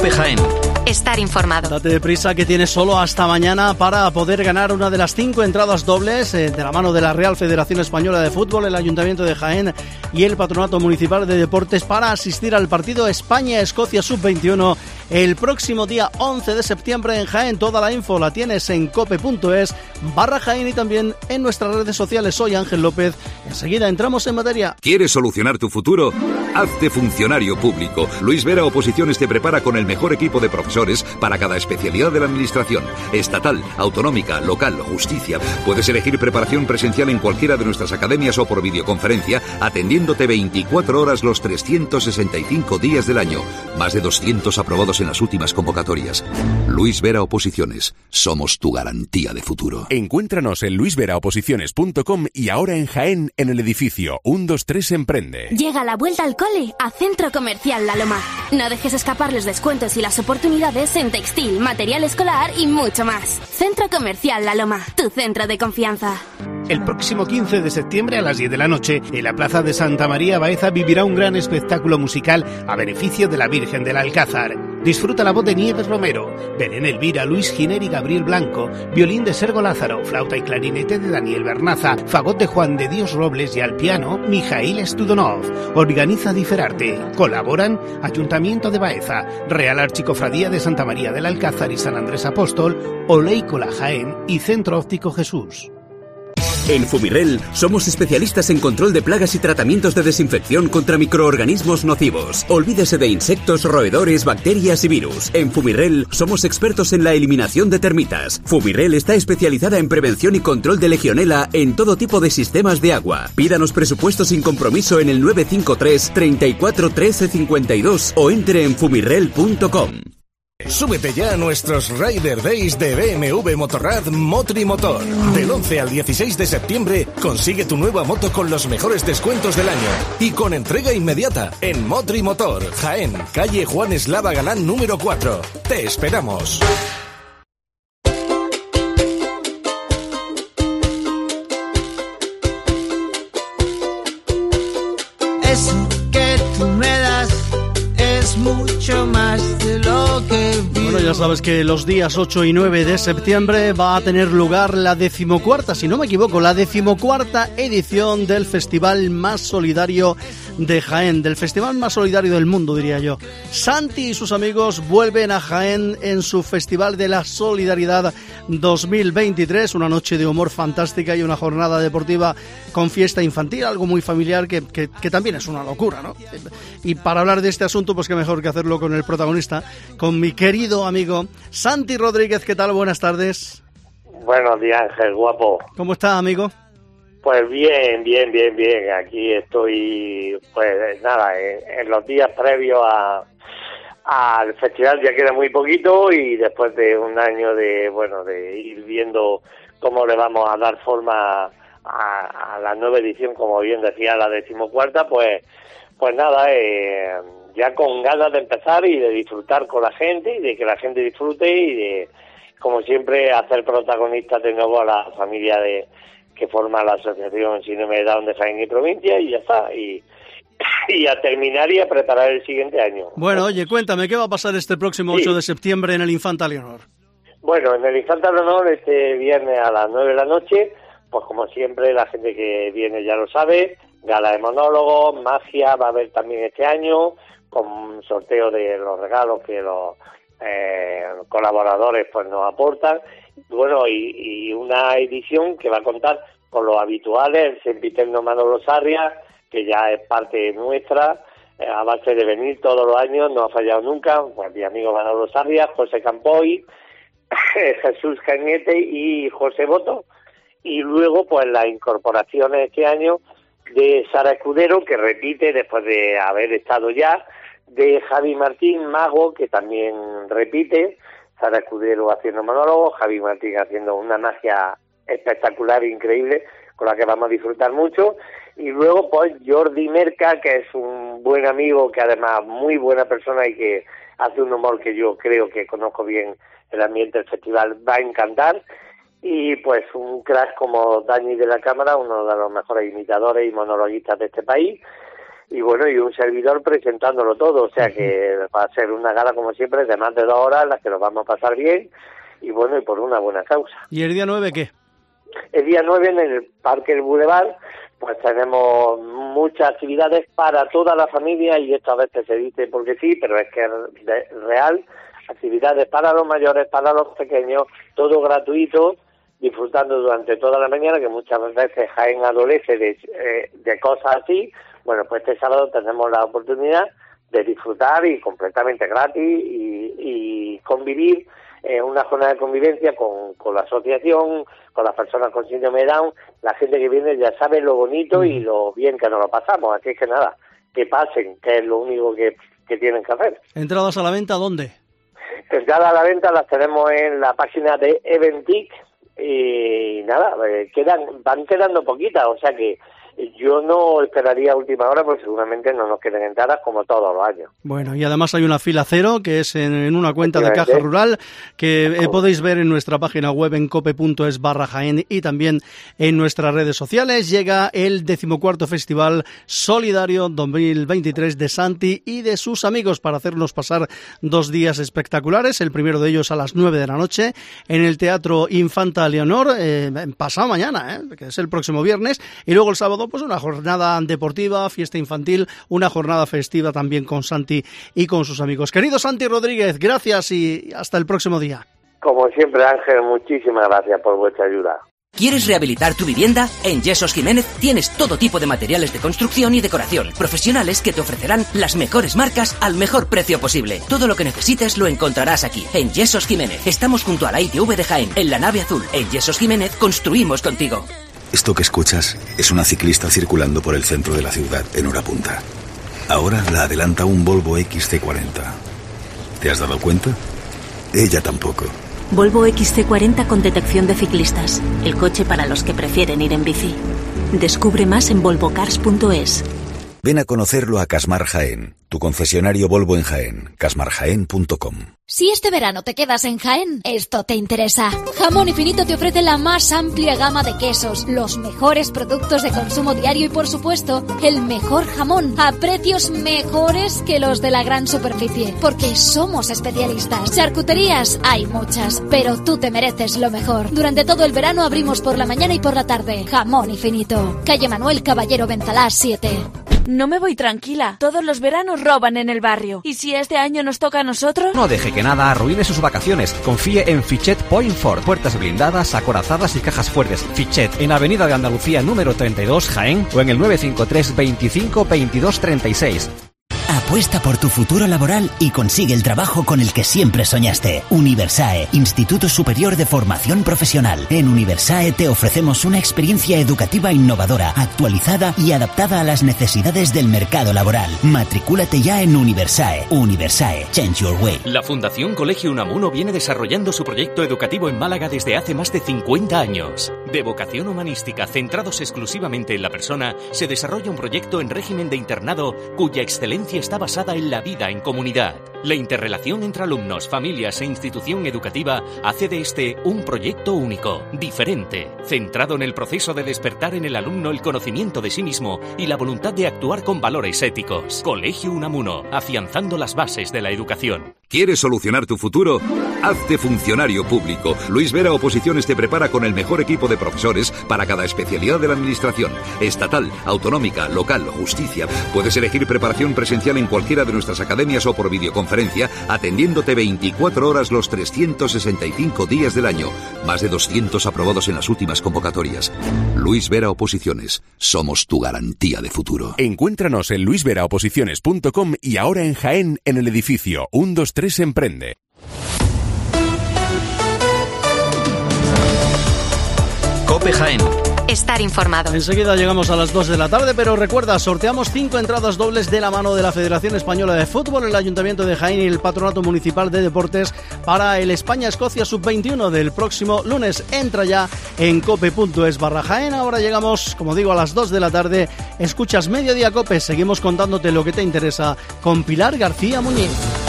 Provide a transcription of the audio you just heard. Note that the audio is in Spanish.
COPE Jaén. Estar informado. Date prisa que tienes solo hasta mañana para poder ganar una de las 5 entradas dobles de la mano de la Real Federación Española de Fútbol, el Ayuntamiento de Jaén y el Patronato Municipal de Deportes para asistir al partido España-Escocia Sub-21 el próximo día 11 de septiembre en Jaén. Toda la info la tienes en cope.es/Jaén y también en nuestras redes sociales. Soy Ángel López. Enseguida entramos en materia. ¿Quieres solucionar tu futuro? Hazte funcionario público. Luis Vera Oposiciones te prepara con el mejor equipo de profesores para cada especialidad de la administración. Estatal, autonómica, local, justicia. Puedes elegir preparación presencial en cualquiera de nuestras academias o por videoconferencia, atendiéndote 24 horas los 365 días del año. Más de 200 aprobados en las últimas convocatorias. Luis Vera Oposiciones. Somos tu garantía de futuro. Encuéntranos en luisveraoposiciones.com y ahora en Jaén, en el edificio 123 Emprende. Llega la vuelta al cole a Centro Comercial La Loma. No dejes escapar los descuentos y las oportunidades en textil, material escolar y mucho más. Centro Comercial La Loma, tu centro de confianza. El próximo 15 de septiembre a las 10 de la noche, en la Plaza de Santa María Baeza vivirá un gran espectáculo musical a beneficio de la Virgen del Alcázar. Disfruta la voz de Nieves Romero, Belén Elvira, Luis Giner y Gabriel Blanco, violín de Sergo Lázaro, flauta y clarinete de Daniel Bernaza, fagot de Juan de Dios Robles y al piano Mijail Studonov. Organiza Diferarte. Colaboran Ayuntamiento de Baeza, Real Archicofradía de Santa María del Alcázar y San Andrés Apóstol, Oleícola Jaén y Centro Óptico Jesús. En Fumirel somos especialistas en control de plagas y tratamientos de desinfección contra microorganismos nocivos. Olvídese de insectos, roedores, bacterias y virus. En Fumirel somos expertos en la eliminación de termitas. Fumirel está especializada en prevención y control de legionela en todo tipo de sistemas de agua. Pídanos presupuesto sin compromiso en el 953 34 13 52 o entre en fumirel.com. Súbete ya a nuestros Rider Days de BMW Motorrad Motrimotor. Del 11 al 16 de septiembre consigue tu nueva moto con los mejores descuentos del año y con entrega inmediata en Motrimotor, Jaén, calle Juan Eslava Galán número 4. Te esperamos. Eso que tú me das es mucho más de lo que vivo. Bueno, ya sabes que los días 8 y 9 de septiembre va a tener lugar la 14ª, si no me equivoco, la 14ª edición del Festival Más Solidario de Jaén, del festival más solidario del mundo, diría yo. Santi y sus amigos vuelven a Jaén en su Festival de la Solidaridad 2023, una noche de humor fantástica y una jornada deportiva con fiesta infantil, algo muy familiar que también es una locura, ¿no? Y para hablar de este asunto, pues qué mejor que hacerlo con el protagonista, con mi querido amigo Santi Rodríguez. ¿Qué tal? Buenas tardes. Buenos días, Ángel, guapo. ¿Cómo está, amigo? Pues bien. Aquí estoy, pues nada, en los días previos al festival ya queda muy poquito y después de un año de ir viendo cómo le vamos a dar forma a la nueva edición, como bien decía, la 14ª, pues nada, ya con ganas de empezar y de disfrutar con la gente y de que la gente disfrute y de, como siempre, hacer protagonista de nuevo a la familia que forma la asociación Síndrome de Down de Jaén y provincia y ya está, y a terminar y a preparar el siguiente año. Bueno, oye, cuéntame, ¿qué va a pasar este próximo 8 de septiembre en el Infanta Leonor? Bueno, en el Infanta Leonor este viernes a las 9 de la noche, pues como siempre la gente que viene ya lo sabe, gala de monólogos, magia, va a haber también este año, con sorteo de los regalos que los colaboradores pues nos aportan. Bueno, y una edición que va a contar con los habituales, el sempiterno Manolo Sarria, que ya es parte nuestra, a base de venir todos los años, no ha fallado nunca, pues mi amigo Manolo Sarria, José Campoy, Jesús Cañete y José Boto, y luego pues las incorporaciones este año de Sara Escudero, que repite después de haber estado ya, de Javi Martín Mago, que también repite, Sara Escudero haciendo monólogo, Javi Martín haciendo una magia espectacular, increíble, con la que vamos a disfrutar mucho, y luego pues Jordi Merca, que es un buen amigo, que además muy buena persona y que hace un humor que yo creo que conozco bien el ambiente del festival, va a encantar, y pues un crack como Dani de la Cámara, uno de los mejores imitadores y monologuistas de este país, y bueno, y un servidor presentándolo todo, o sea que va a ser una gala como siempre de más de 2 horas en las que nos vamos a pasar bien y bueno, y por una buena causa. ¿Y el día 9 qué? El día 9 en el Parque El Boulevard pues tenemos muchas actividades para toda la familia, y esto a veces se dice porque sí, pero es que es real, actividades para los mayores, para los pequeños, todo gratuito, disfrutando durante toda la mañana, que muchas veces Jaén adolece de cosas así. Bueno, pues este sábado tenemos la oportunidad de disfrutar y completamente gratis y convivir, una jornada de convivencia con la asociación, con las personas con síndrome de Down. La gente que viene ya sabe lo bonito y lo bien que nos lo pasamos, así es que nada, que pasen, que es lo único que tienen que hacer. ¿Entradas a la venta dónde? Entradas a la venta las tenemos en la página de Eventic y nada, van quedando poquitas, o sea que yo no esperaría a última hora porque seguramente no nos queden entradas como todos los años. Bueno, y además hay una fila cero que es en una cuenta de Caja Rural que podéis ver en nuestra página web en cope.es/Jaén y también en nuestras redes sociales. Llega el 14º Festival Solidario 2023 de Santi y de sus amigos para hacernos pasar 2 días espectaculares. El primero de ellos a las 9 de la noche en el Teatro Infanta Leonor, pasado mañana, que es el próximo viernes, y luego el sábado pues una jornada deportiva, fiesta infantil, una jornada festiva también con Santi y con sus amigos. Querido Santi Rodríguez, gracias y hasta el próximo día. Como siempre, Ángel, muchísimas gracias por vuestra ayuda. ¿Quieres rehabilitar tu vivienda? En Yesos Jiménez tienes todo tipo de materiales de construcción y decoración, profesionales que te ofrecerán las mejores marcas al mejor precio posible. Todo lo que necesites lo encontrarás aquí, en Yesos Jiménez. Estamos junto a la ITV de Jaén, en la nave azul. En Yesos Jiménez construimos contigo. Esto que escuchas es una ciclista circulando por el centro de la ciudad en hora punta. Ahora la adelanta un Volvo XC40. ¿Te has dado cuenta? Ella tampoco. Volvo XC40 con detección de ciclistas. El coche para los que prefieren ir en bici. Descubre más en volvocars.es. Ven a conocerlo a Casmar Jaén, tu concesionario Volvo en Jaén, casmarjaén.com. Si este verano te quedas en Jaén, esto te interesa. Jamón Infinito te ofrece la más amplia gama de quesos, los mejores productos de consumo diario y, por supuesto, el mejor jamón a precios mejores que los de la gran superficie, porque somos especialistas. Charcuterías hay muchas, pero tú te mereces lo mejor. Durante todo el verano abrimos por la mañana y por la tarde. Jamón Infinito, calle Manuel Caballero Bentalás 7. No me voy tranquila. Todos los veranos roban en el barrio. ¿Y si este año nos toca a nosotros? No deje que nada arruine sus vacaciones. Confíe en Fichet Point Ford. Puertas blindadas, acorazadas y cajas fuertes. Fichet, en Avenida de Andalucía número 32, Jaén, o en el 953 25 22 36. Apuesta por tu futuro laboral y consigue el trabajo con el que siempre soñaste. Universae, Instituto Superior de Formación Profesional. En Universae te ofrecemos una experiencia educativa innovadora, actualizada y adaptada a las necesidades del mercado laboral. Matricúlate ya en Universae. Universae, change your way. La Fundación Colegio Unamuno viene desarrollando su proyecto educativo en Málaga desde hace más de 50 años. De vocación humanística, centrados exclusivamente en la persona, se desarrolla un proyecto en régimen de internado cuya excelencia está basada en la vida en comunidad. La interrelación entre alumnos, familias e institución educativa hace de este un proyecto único, diferente, centrado en el proceso de despertar en el alumno el conocimiento de sí mismo y la voluntad de actuar con valores éticos. Colegio Unamuno, afianzando las bases de la educación. ¿Quieres solucionar tu futuro? Hazte funcionario público. Luis Vera Oposiciones te prepara con el mejor equipo de profesores para cada especialidad de la administración. Estatal, autonómica, local, justicia. Puedes elegir preparación presencial en cualquiera de nuestras academias o por videoconferencia, atendiéndote 24 horas los 365 días del año. Más de 200 aprobados en las últimas convocatorias. Luis Vera Oposiciones. Somos tu garantía de futuro. Encuéntranos en luisveraoposiciones.com y ahora en Jaén, en el edificio 123 Emprende. COPE Jaén. Estar informado. Enseguida llegamos a las 2 de la tarde, pero recuerda, sorteamos 5 entradas dobles de la mano de la Federación Española de Fútbol, el Ayuntamiento de Jaén y el Patronato Municipal de Deportes para el España-Escocia Sub-21 del próximo lunes. Entra ya en cope.es/Jaén. Ahora llegamos, como digo, a las 2 de la tarde. Escuchas Mediodía Cope. Seguimos contándote lo que te interesa con Pilar García Muñiz.